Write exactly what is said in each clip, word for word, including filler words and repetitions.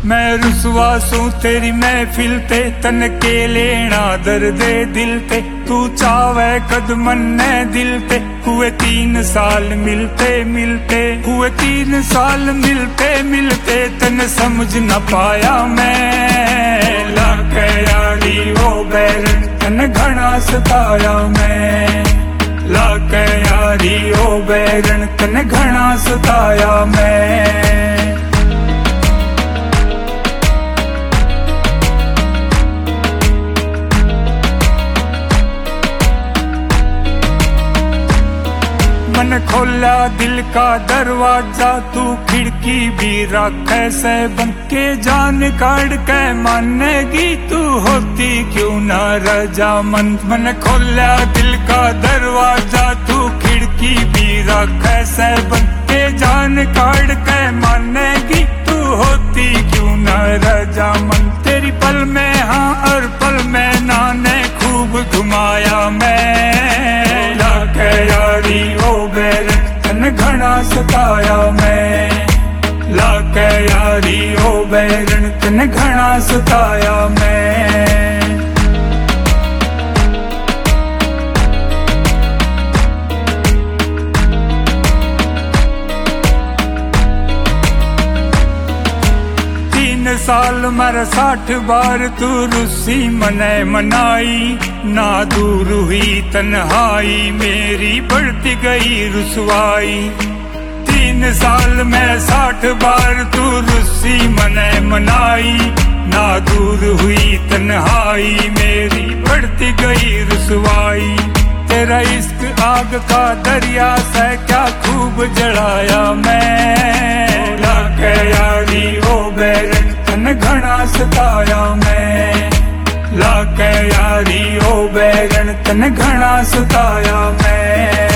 मैं रुसवा सू तेरी महफिल ते तन के लेना दर्दे दिल ते तू चावे कदमन ने दिल ते हुए तीन साल मिलते मिलते हुए तीन साल मिलते मिलते तन समझ न पाया मैं लाके यारी ओ बैरन तन घना सताया मैं लाके यारी ओ बैरन तन घना सताया मैं मन खोला दिल का दरवाजा तू खिड़की भी रखे से बन के जान काट के मानेगी तू होती क्यों ना रजामंद मन खोला दिल का दरवाजा तू खिड़की भी रखे से बन के जान काट के मानेगी तू होती क्यों ना रजामंद तेरी पल में हाँ और पल में ना ने खूब घुमाया मैं लाके यारी ओ बैरन तन घना सताया मैं लाके यारी ओ बैरन तन घना सताया मैं तीन साल मर साठ बार तू रुसी मने मनाई ना दूर हुई तन्हाई मेरी बढ़ती गई रुसवाई तीन साल में साठ बार तू रुसी मने मनाई ना दूर हुई तन्हाई मेरी बढ़ती गई रुसवाई तेरा इश्क आग का दरिया से क्या खूब जलाया मैं लाके यारी ओ बैरन तन घना सताया मैं लाके यारी ओ बैरन तन घना सताया मैं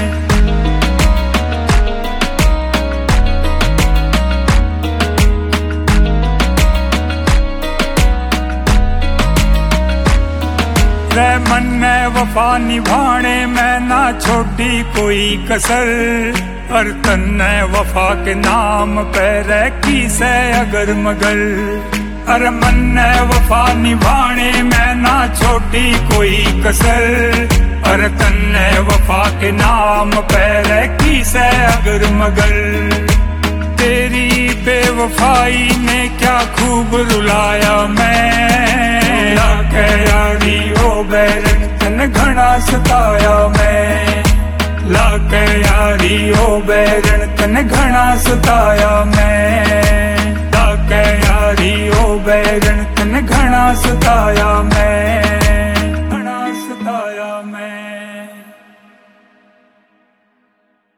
रे मन में वफा निभाने में ना छोड़ी कोई कसर और तन्ने वफा के नाम पे रखी से अगर मगर अरे मन ने वफा निभाने में ना छोड़ी कोई कसर अरे तन्ने वफा के नाम पे रखी से अगर मगर तेरी बेवफाई ने क्या खूब रुलाया मैं लाके यारी ओ बैरन तन घना सताया मैं लाके यारी ओ बैरन तन घना सताया मैं लाके यारी ओ बैरन तन घना सताया मैं घना सताया मैं।